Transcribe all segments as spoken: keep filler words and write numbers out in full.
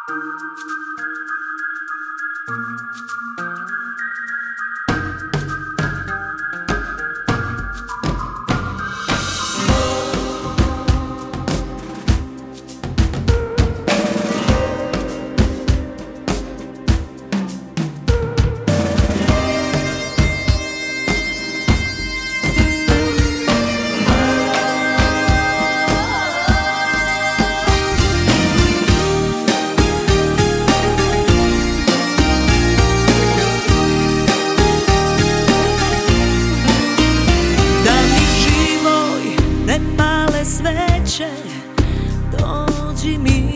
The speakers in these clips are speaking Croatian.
Sveće, dođi mi,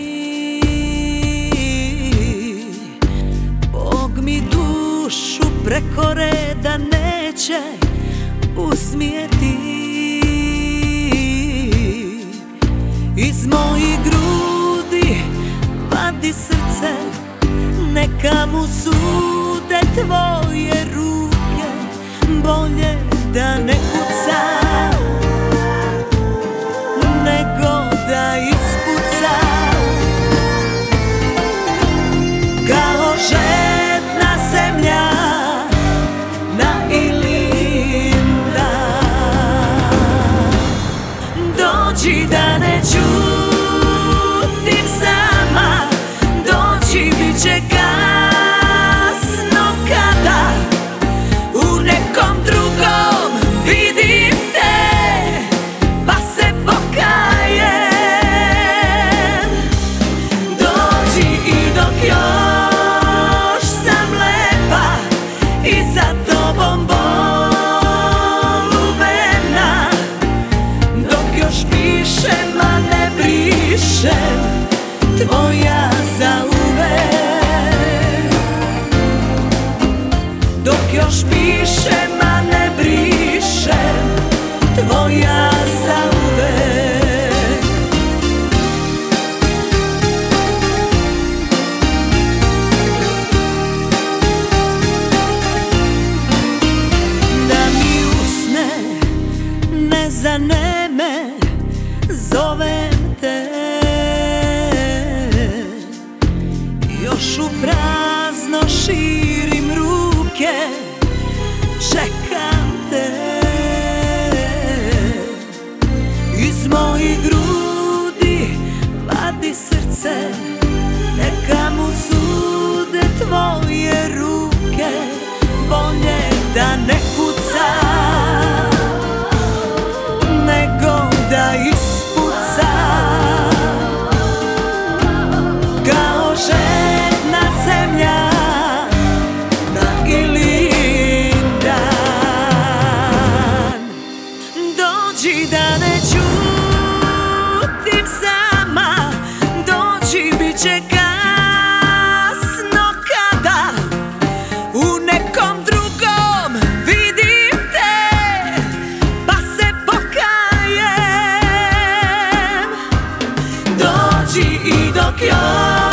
Bog mi dušu preko reda neće usmijeti. Iz mojih grudi vadi srce, neka mu sude tvoje ruke, bolje da ne kuca nego da ispuca. Kao žedna zemlja na Ilindan, dođi da ne ćutim sama, dođi bit će kasno kada u nekom drugom vidim te, pa se pokajem. Dođi i dok još sam lepa i za tobom bolubena, dok još pišem, a ne brišem, tvoja zauvek. Dok još pišem, a ne brišem, tvoja zauvek. Da mi usne ne zaneme, zovem te, još u prazno širim ruke, čekam te. Iz mojih grudi vadi srce, neka mu sude tvoje ruke, bolje da ne kuca nego da ispuca. Kao žedna zemlja na Ilindan, dođi da ne ćutim sama, dođi bit će kasno kada u nekom drugom vidim te, pa se pokajem. Dođi i dok još